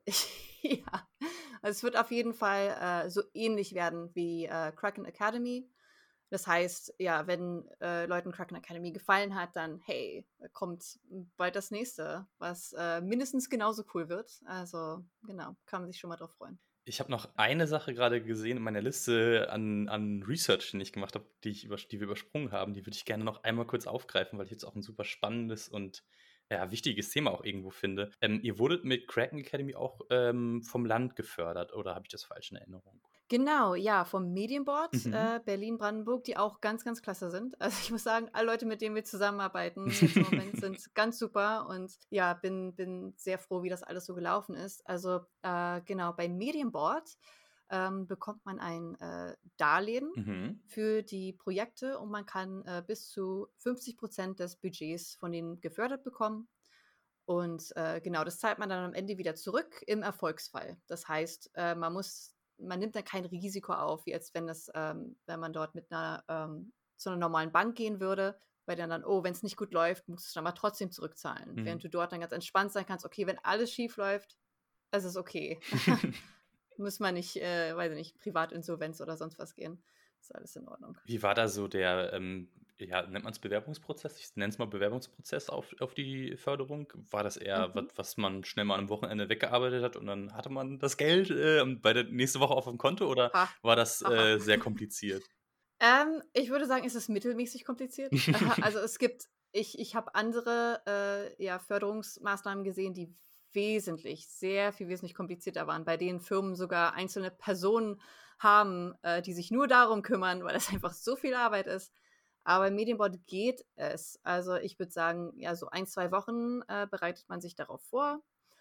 ja, also es wird auf jeden Fall äh, so ähnlich werden wie äh, Kraken Academy. Das heißt, ja, wenn äh, Leuten Kraken Academy gefallen hat, dann hey, kommt bald das nächste, was äh, mindestens genauso cool wird. Also genau, kann man sich schon mal drauf freuen. Ich habe noch eine Sache gerade gesehen in meiner Liste an an Research, den ich gemacht habe, die ich übers die wir übersprungen haben. Die würde ich gerne noch einmal kurz aufgreifen, weil ich jetzt auch ein super spannendes und, ja, wichtiges Thema auch irgendwo finde. Ähm, ihr wurdet mit Kraken Academy auch, ähm, vom Land gefördert oder habe ich das falsch in Erinnerung? Genau, ja, vom Medienboard Mhm. äh, Berlin-Brandenburg, die auch ganz, ganz klasse sind. Also ich muss sagen, alle Leute, mit denen wir zusammenarbeiten jetzt im Moment, sind ganz super und ja, bin, bin sehr froh, wie das alles so gelaufen ist. Also äh, genau, beim Medienboard ähm, bekommt man ein äh, Darlehen Mhm. für die Projekte und man kann äh, bis zu fünfzig Prozent des Budgets von denen gefördert bekommen. Und äh, genau, das zahlt man dann am Ende wieder zurück im Erfolgsfall. Das heißt, äh, man muss, man nimmt dann kein Risiko auf, wie als wenn das, ähm, wenn man dort mit einer ähm, zu einer normalen Bank gehen würde, weil dann dann, oh, wenn es nicht gut läuft, musst du es dann mal trotzdem zurückzahlen. Mhm. Während du dort dann ganz entspannt sein kannst, okay, wenn alles schief läuft, es ist okay. Muss man nicht, äh, weiß ich nicht, Privatinsolvenz oder sonst was gehen. Ist alles in Ordnung. Wie war da so der, ähm, ja, nennt man es Bewerbungsprozess? Ich nenne es mal Bewerbungsprozess auf, auf die Förderung. War das eher was, Mhm. was man schnell mal am Wochenende weggearbeitet hat und dann hatte man das Geld äh, bei der nächste Woche auf dem Konto oder Ha, war das haha. äh, sehr kompliziert? Ähm, ich würde sagen, es ist mittelmäßig kompliziert. Also, es gibt ich ich habe andere, äh, ja, Förderungsmaßnahmen gesehen, die wesentlich, sehr viel wesentlich komplizierter waren, bei denen Firmen sogar einzelne Personen haben, äh, die sich nur darum kümmern, weil das einfach so viel Arbeit ist. Aber im Medienbord geht es. Also, ich würde sagen, ja, so ein zwei Wochen, äh, bereitet man sich darauf vor.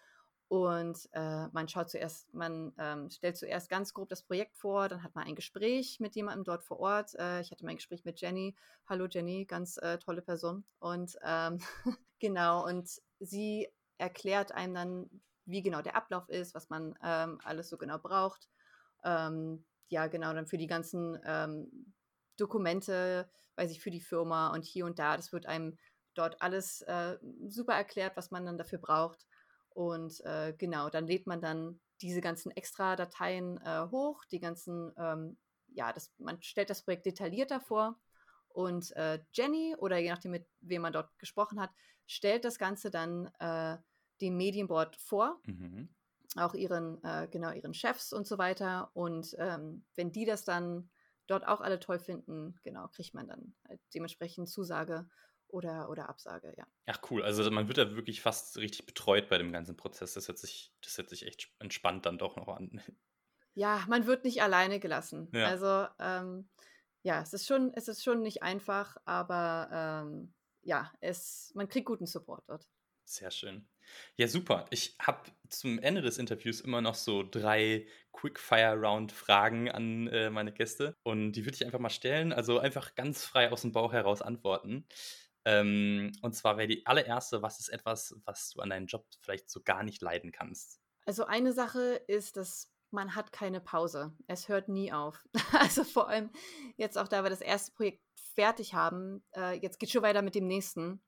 Und äh, man schaut zuerst, man ähm, stellt zuerst ganz grob das Projekt vor, dann hat man ein Gespräch mit jemandem dort vor Ort. Äh, ich hatte mein Gespräch mit Jenny. Hallo Jenny, ganz äh, tolle Person. Und ähm, genau, und sie erklärt einem dann, wie genau der Ablauf ist, was man ähm, alles so genau braucht. Ähm, ja, genau, dann für die ganzen ähm, Dokumente, weiß ich, für die Firma und hier und da. Das wird einem dort alles äh, super erklärt, was man dann dafür braucht. Und äh, genau, dann lädt man dann diese ganzen Extra-Dateien äh, hoch, die ganzen, ähm, ja, das, man stellt das Projekt detaillierter vor. Und äh, Jenny, oder je nachdem, mit wem man dort gesprochen hat, stellt das Ganze dann äh, dem Medienboard vor, Mhm. auch ihren, äh, genau, ihren Chefs und so weiter. Und ähm, wenn die das dann dort auch alle toll finden, genau, kriegt man dann halt dementsprechend Zusage oder, oder Absage, ja. Ach cool, also man wird da wirklich fast richtig betreut bei dem ganzen Prozess. Das hört sich, das hört sich echt sp- entspannt dann doch noch an. Ja, man wird nicht alleine gelassen. Ja. Also, ähm, ja, es ist schon es ist schon nicht einfach, aber, ähm, ja, es man kriegt guten Support dort. Sehr schön. Ja, super. Ich habe zum Ende des Interviews immer noch so drei Quick-Fire-Round-Fragen an äh, meine Gäste. Und die würde ich einfach mal stellen. Also einfach ganz frei aus dem Bauch heraus antworten. Ähm, und zwar wäre die allererste, was ist etwas, was du an deinem Job vielleicht so gar nicht leiden kannst? Also, eine Sache ist, dass man hat keine Pause. Es hört nie auf. Also, vor allem jetzt auch, da wir das erste Projekt fertig haben, äh, jetzt geht's schon weiter mit dem nächsten.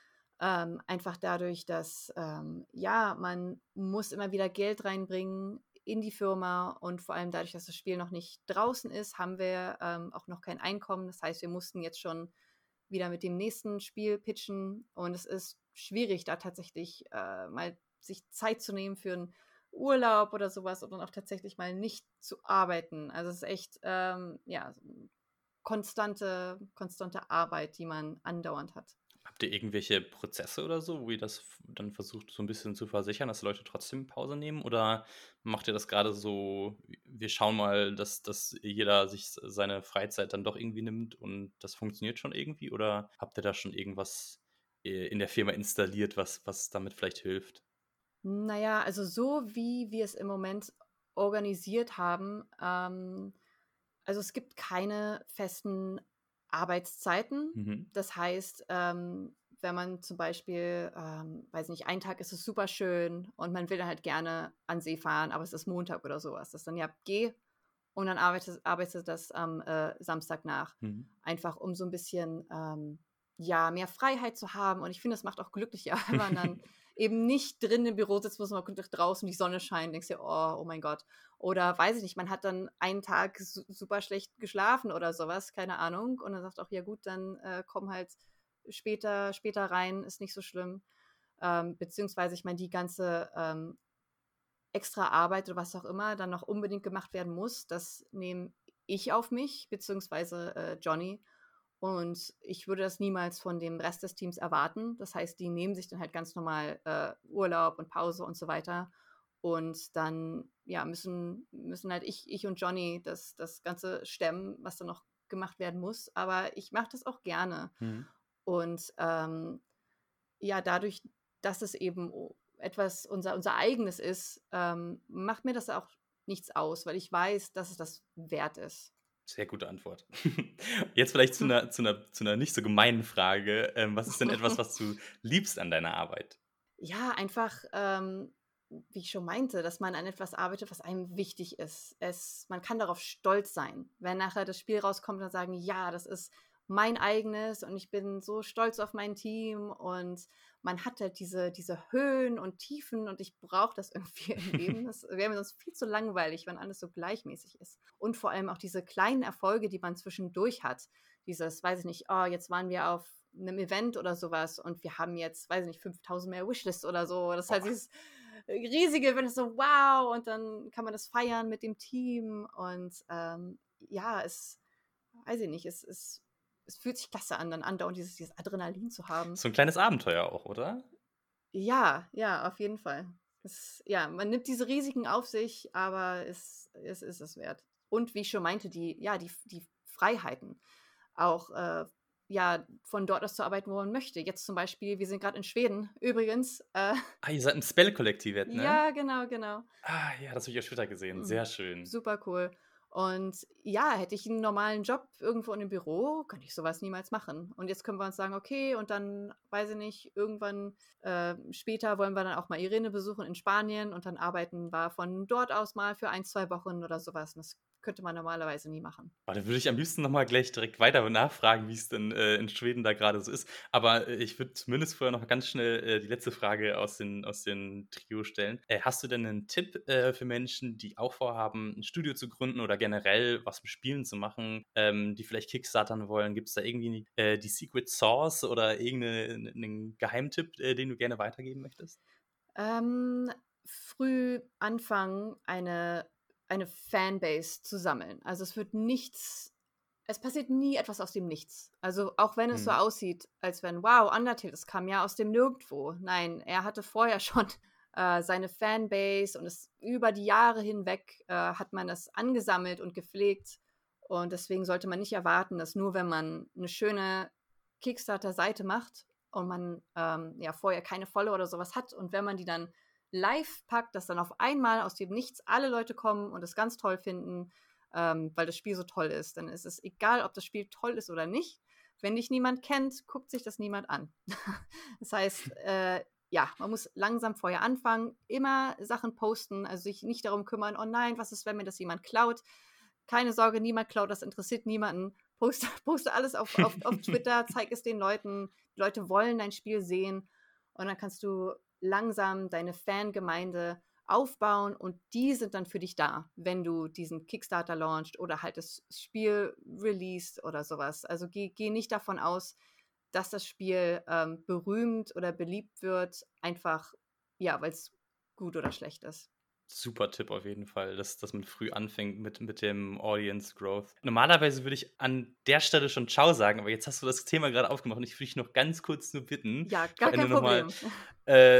Ähm, einfach dadurch, dass, ähm, ja, man muss immer wieder Geld reinbringen in die Firma und vor allem dadurch, dass das Spiel noch nicht draußen ist, haben wir ähm, auch noch kein Einkommen. Das heißt, wir mussten jetzt schon wieder mit dem nächsten Spiel pitchen und es ist schwierig, da tatsächlich äh, mal sich Zeit zu nehmen für einen Urlaub oder sowas und dann auch tatsächlich mal nicht zu arbeiten. Also es ist echt, ähm, ja, so konstante, konstante Arbeit, die man andauernd hat. Habt ihr irgendwelche Prozesse oder so, wo ihr das f- dann versucht, so ein bisschen zu versichern, dass Leute trotzdem Pause nehmen? Oder macht ihr das gerade so, wir schauen mal, dass, dass jeder sich s- seine Freizeit dann doch irgendwie nimmt und das funktioniert schon irgendwie? Oder habt ihr da schon irgendwas äh, in der Firma installiert, was, was damit vielleicht hilft? Na ja, also so wie wir es im Moment organisiert haben, ähm also es gibt keine festen Arbeitszeiten. Mhm. Das heißt, ähm, wenn man zum Beispiel, ähm, weiß nicht, einen Tag ist es super schön und man will dann halt gerne an See fahren, aber es ist Montag oder sowas. Das ist dann ja, geh und dann arbeitet, arbeitet das am äh, Samstag nach. Mhm. Einfach um so ein bisschen, ähm, ja, mehr Freiheit zu haben. Und ich finde, das macht auch glücklicher, wenn man dann eben nicht drin im Büro sitzt, muss man guckt draußen, die Sonne scheint, denkst dir, oh, oh mein Gott. Oder weiß ich nicht, man hat dann einen Tag su super schlecht geschlafen oder sowas, keine Ahnung. Und dann sagt auch, ja gut, dann äh, komm halt später, später rein, ist nicht so schlimm. Ähm, beziehungsweise, ich meine, die ganze ähm, extra Arbeit oder was auch immer dann noch unbedingt gemacht werden muss, das nehme ich auf mich, beziehungsweise äh, Johnny. Und ich würde das niemals von dem Rest des Teams erwarten. Das heißt, die nehmen sich dann halt ganz normal äh, Urlaub und Pause und so weiter. Und dann, ja, müssen, müssen halt ich, ich und Johnny das, das Ganze stemmen, was dann noch gemacht werden muss. Aber ich mache das auch gerne. Mhm. Und ähm, ja, dadurch, dass es eben o etwas unser unser Eigenes ist, ähm, macht mir das auch nichts aus, weil ich weiß, dass es das wert ist. Sehr gute Antwort. Jetzt vielleicht zu einer, zu einer, zu einer nicht so gemeinen Frage. Ähm, was ist denn etwas, was du liebst an deiner Arbeit? Ja, einfach, ähm, wie ich schon meinte, dass man an etwas arbeitet, was einem wichtig ist. Es man kann darauf stolz sein, wenn nachher das Spiel rauskommt und sagen: „Ja, das ist mein eigenes und ich bin so stolz auf mein Team und man hat halt diese, diese Höhen und Tiefen und ich brauche das irgendwie im Leben. Das wäre mir sonst viel zu langweilig, wenn alles so gleichmäßig ist. Und vor allem auch diese kleinen Erfolge, die man zwischendurch hat. Dieses, weiß ich nicht, oh, jetzt waren wir auf einem Event oder sowas und wir haben jetzt, weiß ich nicht, fünftausend mehr Wishlists oder so. Das ist halt Boah. dieses riesige Event, so wow, und dann kann man das feiern mit dem Team und ähm, ja, es, weiß ich nicht, es, es, es fühlt sich klasse an, dann andauernd dieses, dieses Adrenalin zu haben. So ein kleines Abenteuer auch, oder? Ja, ja, auf jeden Fall. Es, ja, man nimmt diese Risiken auf sich, aber es, es ist es wert. Und wie ich schon meinte, die, ja, die, die Freiheiten. Auch äh, ja, von dort aus zu arbeiten, wo man möchte. Jetzt zum Beispiel, wir sind gerade in Schweden, übrigens. Äh, Ah, ihr seid ein Spell-Kollektiv jetzt, ne? ja, genau, genau. Ah, ja, das habe ich auf Twitter gesehen. Mhm. Sehr schön. Super cool. Und ja, hätte ich einen normalen Job irgendwo in einem Büro, könnte ich sowas niemals machen. Und jetzt können wir uns sagen, okay, und dann, weiß ich nicht, irgendwann äh, später wollen wir dann auch mal Irene besuchen in Spanien und dann arbeiten wir von dort aus mal für ein, zwei Wochen oder sowas. Und das könnte man normalerweise nie machen. Oh, da würde ich am liebsten noch mal gleich direkt weiter nachfragen, wie es denn äh, in Schweden da gerade so ist. Aber äh, ich würde zumindest vorher noch ganz schnell äh, die letzte Frage aus den, aus den Trio stellen. Äh, hast du denn einen Tipp äh, für Menschen, die auch vorhaben, ein Studio zu gründen oder generell was mit Spielen zu machen, ähm, die vielleicht Kickstartern wollen? Gibt es da irgendwie äh, die Secret Sauce oder irgendeinen Geheimtipp, äh, den du gerne weitergeben möchtest? Ähm, früh anfangen, eine, eine Fanbase zu sammeln. Also es wird nichts, es passiert nie etwas aus dem Nichts. Also auch wenn es so Mhm. aussieht, als wenn, wow, Undertale, das kam ja aus dem Nirgendwo. Nein, er hatte vorher schon äh, seine Fanbase und es über die Jahre hinweg äh, hat man das angesammelt und gepflegt. Und deswegen sollte man nicht erwarten, dass nur wenn man eine schöne Kickstarter-Seite macht und man ähm, ja vorher keine Follower oder sowas hat und wenn man die dann live packt, dass dann auf einmal aus dem Nichts alle Leute kommen und es ganz toll finden, ähm, weil das Spiel so toll ist. Dann ist es egal, ob das Spiel toll ist oder nicht. Wenn dich niemand kennt, guckt sich das niemand an. Das heißt, äh, ja, man muss langsam vorher anfangen, immer Sachen posten, also sich nicht darum kümmern, oh nein, was ist, wenn mir das jemand klaut? Keine Sorge, niemand klaut, das interessiert niemanden. Poste, poste alles auf, auf, auf Twitter, zeig es den Leuten. Die Leute wollen dein Spiel sehen und dann kannst du langsam deine Fangemeinde aufbauen und die sind dann für dich da, wenn du diesen Kickstarter launchst oder halt das Spiel released oder sowas. Also geh, geh nicht davon aus, dass das Spiel ähm, berühmt oder beliebt wird, einfach, ja, weil es gut oder schlecht ist. Super Tipp auf jeden Fall, dass, dass man früh anfängt mit, mit dem Audience Growth. Normalerweise würde ich an der Stelle schon Ciao sagen, aber jetzt hast du das Thema gerade aufgemacht und ich würde dich noch ganz kurz nur bitten, Ja, vor gar Ende kein nochmal Problem. äh,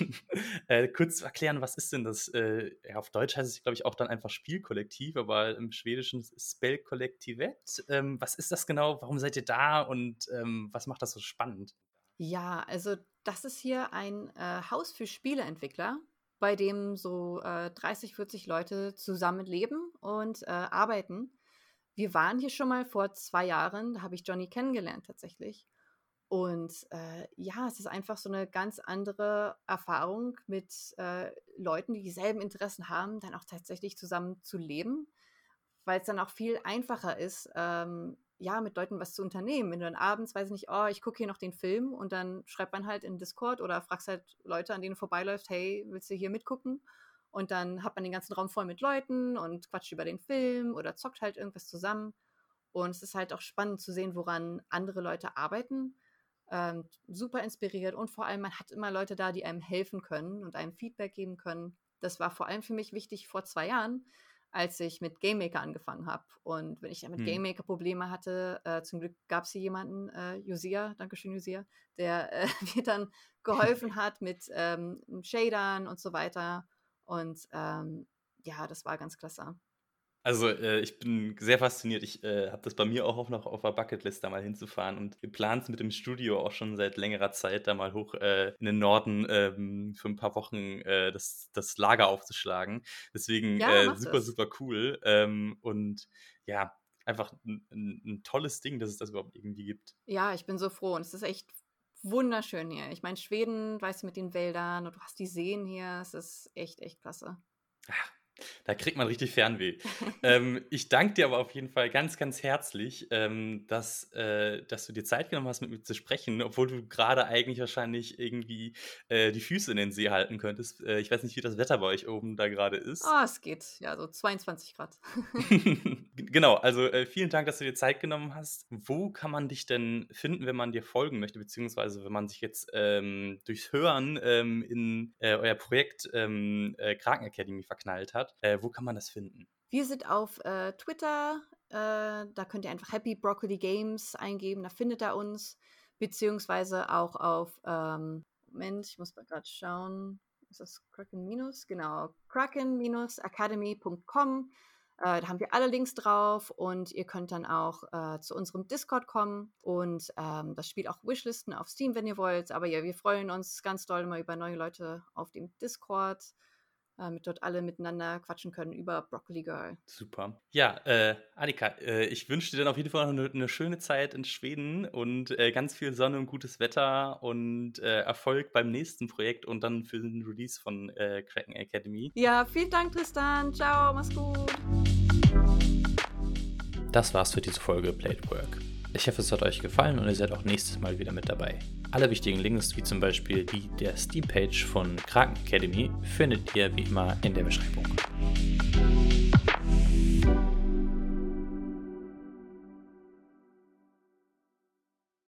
äh, kurz zu erklären, was ist denn das? Äh, ja, auf Deutsch heißt es, glaube ich, auch dann einfach Spielkollektiv, aber im Schwedischen Spellkollektivet. Ähm, was ist das genau? Warum seid ihr da und ähm, was macht das so spannend? Ja, also das ist hier ein äh, Haus für Spieleentwickler, bei dem so äh, dreißig, vierzig Leute zusammen leben und äh, arbeiten. Wir waren hier schon mal vor zwei Jahren, da habe ich Johnny kennengelernt tatsächlich. Und äh, ja, es ist einfach so eine ganz andere Erfahrung mit äh, Leuten, die dieselben Interessen haben, dann auch tatsächlich zusammen zu leben, weil es dann auch viel einfacher ist, ähm, ja, mit Leuten was zu unternehmen. Wenn du dann abends, weiß ich nicht, oh, ich gucke hier noch den Film und dann schreibt man halt in Discord oder fragst halt Leute, an denen du vorbeiläufst, hey, willst du hier mitgucken? Und dann hat man den ganzen Raum voll mit Leuten und quatscht über den Film oder zockt halt irgendwas zusammen. Und es ist halt auch spannend zu sehen, woran andere Leute arbeiten. Ähm, super inspiriert und vor allem, man hat immer Leute da, die einem helfen können und einem Feedback geben können. Das war vor allem für mich wichtig vor zwei Jahren, als ich mit GameMaker angefangen habe. Und wenn ich dann mit Hm. GameMaker Probleme hatte, äh, zum Glück gab es hier jemanden, äh, Josia, Dankeschön Josia, der äh, mir dann geholfen hat mit ähm, Shadern und so weiter. Und ähm, ja, das war ganz klasse. Also, äh, ich bin sehr fasziniert. Ich äh, habe das bei mir auch noch auf der Bucketlist, da mal hinzufahren. Und wir planen es mit dem Studio auch schon seit längerer Zeit, da mal hoch äh, in den Norden ähm, für ein paar Wochen äh, das, das Lager aufzuschlagen. Deswegen Ja, äh, macht super, es. super cool. Ähm, und ja, einfach ein, ein, ein tolles Ding, dass es das überhaupt irgendwie gibt. Ja, ich bin so froh und es ist echt wunderschön hier. Ich meine, Schweden, weißt du, mit den Wäldern und du hast die Seen hier. Es ist echt, echt klasse. Da kriegt man richtig Fernweh. Ähm, ich danke dir aber auf jeden Fall ganz, ganz herzlich, ähm, dass, äh, dass du dir Zeit genommen hast, mit mir zu sprechen, obwohl du gerade eigentlich wahrscheinlich irgendwie äh, die Füße in den See halten könntest. Äh, ich weiß nicht, wie das Wetter bei euch oben da gerade ist. Ah, es geht. Ja, so zweiundzwanzig Grad. Genau, also äh, vielen Dank, dass du dir Zeit genommen hast. Wo kann man dich denn finden, wenn man dir folgen möchte, beziehungsweise wenn man sich jetzt ähm, durchs Hören ähm, in äh, euer Projekt ähm, äh, Kraken Academy verknallt hat? Äh, wo kann man das finden? Wir sind auf äh, Twitter, äh, da könnt ihr einfach Happy Broccoli Games eingeben, da findet ihr uns. Beziehungsweise auch auf, ähm, Moment, ich muss mal gerade schauen, ist das Kraken minus? Genau, kraken academy punkt com. Äh, da haben wir alle Links drauf und ihr könnt dann auch äh, zu unserem Discord kommen und ähm, das Spiel auch wishlisten auf Steam, wenn ihr wollt. Aber ja, wir freuen uns ganz doll immer über neue Leute auf dem Discord, damit dort alle miteinander quatschen können über Broccoli Girl. Super. Ja, äh, Annika, äh, ich wünsche dir dann auf jeden Fall noch eine, eine schöne Zeit in Schweden und äh, ganz viel Sonne und gutes Wetter und äh, Erfolg beim nächsten Projekt und dann für den Release von äh, Kraken Academy. Ja, vielen Dank, Tristan. Ciao, mach's gut. Das war's für diese Folge Play at Work. Ich hoffe, es hat euch gefallen und ihr seid auch nächstes Mal wieder mit dabei. Alle wichtigen Links, wie zum Beispiel die der Steam-Page von Kraken Academy, findet ihr wie immer in der Beschreibung.